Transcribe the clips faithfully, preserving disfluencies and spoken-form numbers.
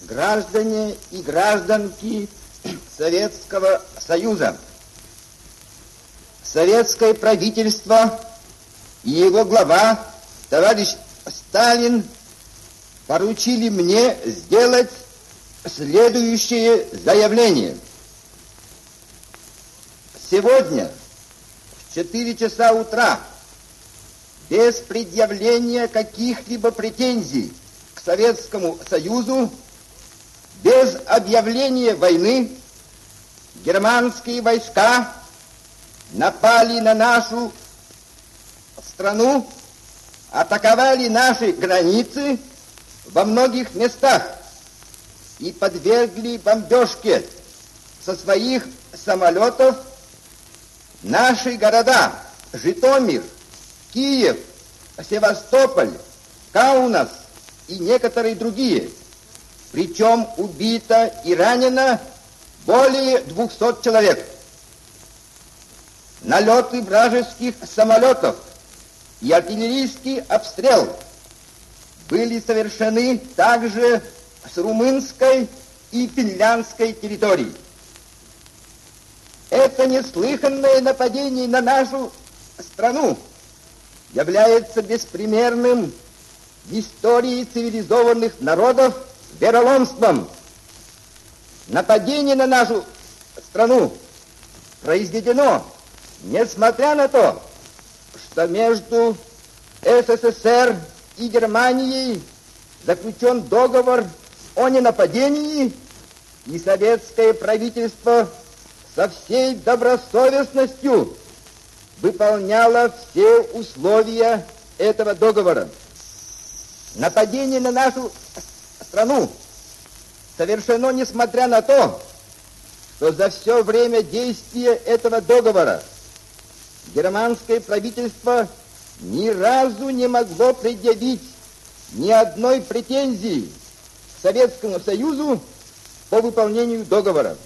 граждане и гражданки Советского Союза, советское правительство и его глава, товарищ Сталин, поручили мне сделать следующее заявление. Сегодня в четыре часа утра, без предъявления каких-либо претензий к Советскому Союзу, без объявления войны, германские войска напали на нашу страну, атаковали наши границы во многих местах и подвергли бомбежке со своих самолетов наши города Житомир, Киев, Севастополь, Каунас и некоторые другие. Причем убито и ранено более двухсот человек. Налеты вражеских самолетов и артиллерийский обстрел были совершены также с румынской и финляндской территорий. Это неслыханное нападение на нашу страну является беспримерным в истории цивилизованных народов вероломством. Нападение на нашу страну произведено, несмотря на то, что между СССР и Германией заключен договор о ненападении, и советское правительство со всей добросовестностью выполняло все условия этого договора. Нападение на нашу страну совершено несмотря на то, что за все время действия этого договора германское правительство ни разу не могло предъявить ни одной претензии к Советскому Союзу по выполнению договора.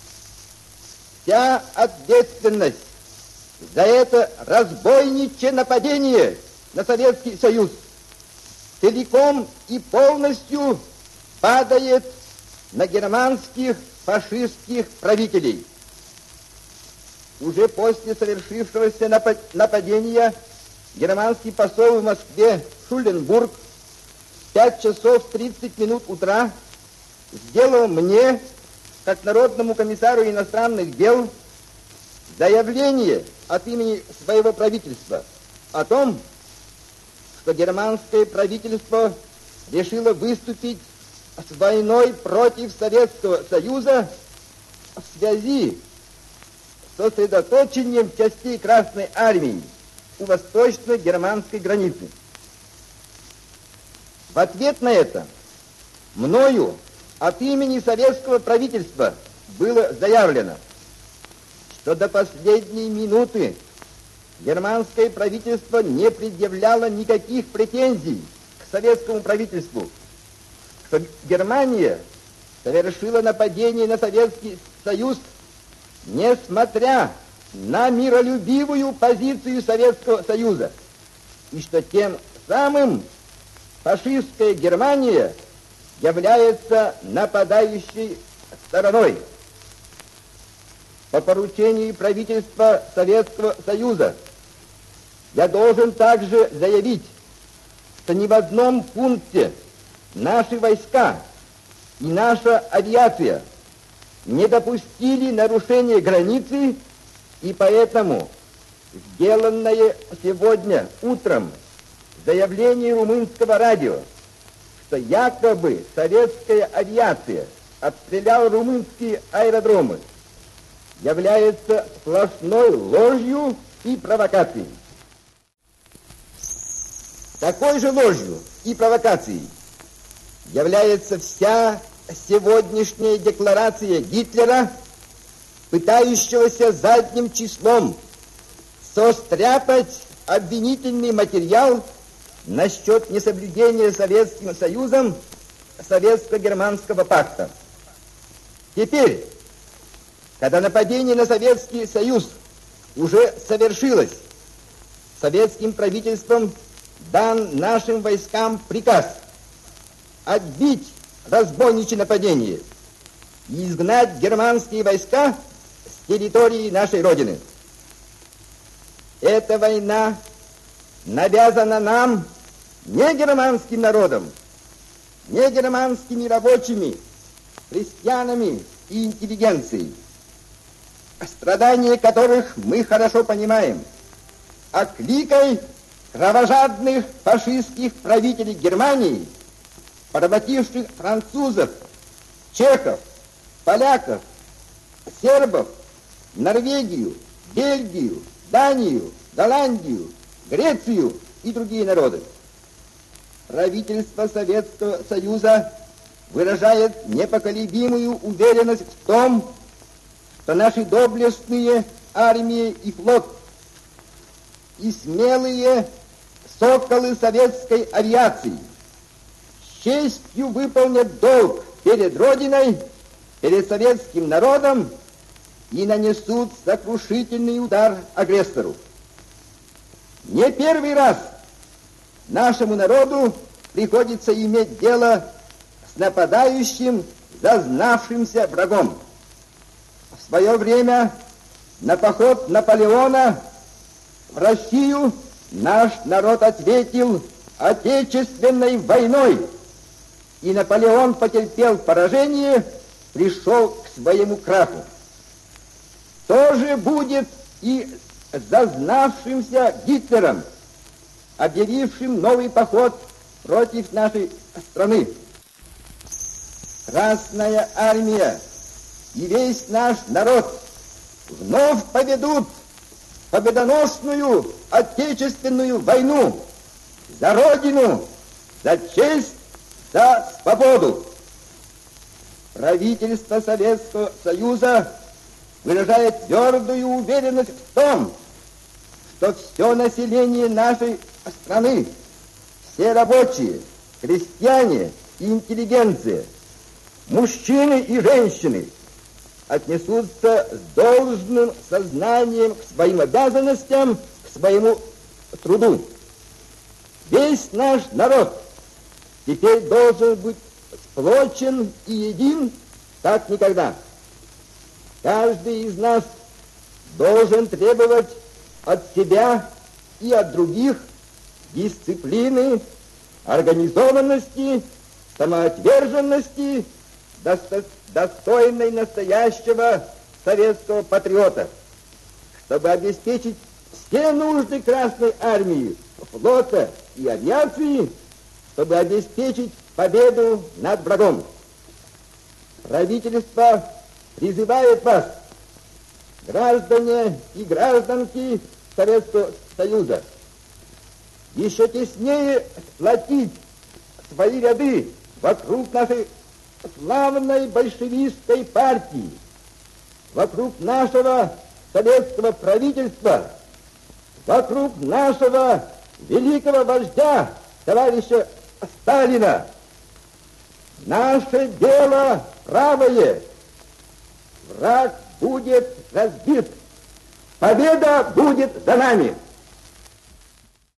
Вся ответственность за это разбойничье нападение на Советский Союз целиком и полностью падает на германских фашистских правителей. Уже после совершившегося нападения германский посол в Москве Шуленбург в пять часов тридцать минут утра сделал мне, как Народному комиссару иностранных дел, заявление от имени своего правительства о том, что германское правительство решило выступить с войной против Советского Союза в связи с сосредоточением частей Красной Армии у восточно-германской границы. В ответ на это мною от имени советского правительства было заявлено, что до последней минуты германское правительство не предъявляло никаких претензий к советскому правительству, что Германия совершила нападение на Советский Союз, несмотря на миролюбивую позицию Советского Союза, и что тем самым фашистская Германия является нападающей стороной. По поручению правительства Советского Союза я должен также заявить, что ни в одном пункте наши войска и наша авиация не допустили нарушения границы, и поэтому сделанное сегодня утром заявление румынского радио, что якобы советская авиация обстреляла румынские аэродромы, является сплошной ложью и провокацией. Такой же ложью и провокацией является вся сегодняшняя декларация Гитлера, пытающегося задним числом состряпать обвинительный материал насчет несоблюдения Советским Союзом Советско-Германского пакта. Теперь, когда нападение на Советский Союз уже совершилось, советским правительством дан нашим войскам приказ отбить разбойничье нападение и изгнать германские войска с территории нашей Родины. Эта война навязана нам не германским народом, не германскими рабочими, крестьянами и интеллигенцией, страдания которых мы хорошо понимаем, а кликой кровожадных фашистских правителей Германии, поработивших французов, чехов, поляков, сербов, Норвегию, Бельгию, Данию, Голландию, Грецию и другие народы. Правительство Советского Союза выражает непоколебимую уверенность в том, что наши доблестные армии и флот и смелые соколы советской авиации с честью выполнят долг перед Родиной, перед советским народом и нанесут сокрушительный удар агрессору. Не первый раз нашему народу приходится иметь дело с нападающим, зазнавшимся врагом. В свое время на поход Наполеона в Россию наш народ ответил Отечественной войной, и Наполеон потерпел поражение, пришел к своему краху. То же будет и с зазнавшимся Гитлером, объявившим новый поход против нашей страны. Красная армия и весь наш народ вновь поведут победоносную отечественную войну за Родину, за честь, за свободу. Правительство Советского Союза выражает твердую уверенность в том, что все население нашей страны, все рабочие, крестьяне и интеллигенция, мужчины и женщины отнесутся с должным сознанием к своим обязанностям, к своему труду. Весь наш народ теперь должен быть сплочен и един, как никогда. Каждый из нас должен требовать от себя и от других дисциплины, организованности, самоотверженности, досто- достойной настоящего советского патриота, чтобы обеспечить все нужды Красной армии, флота и авиации, чтобы обеспечить победу над врагом. Правительство призывает вас, граждане и гражданки Советского Союза, еще теснее сплотить свои ряды вокруг нашей славной большевистской партии, вокруг нашего советского правительства, вокруг нашего великого вождя, товарища Сталина. Наше дело правое. Враг будет разбит. Победа будет за нами.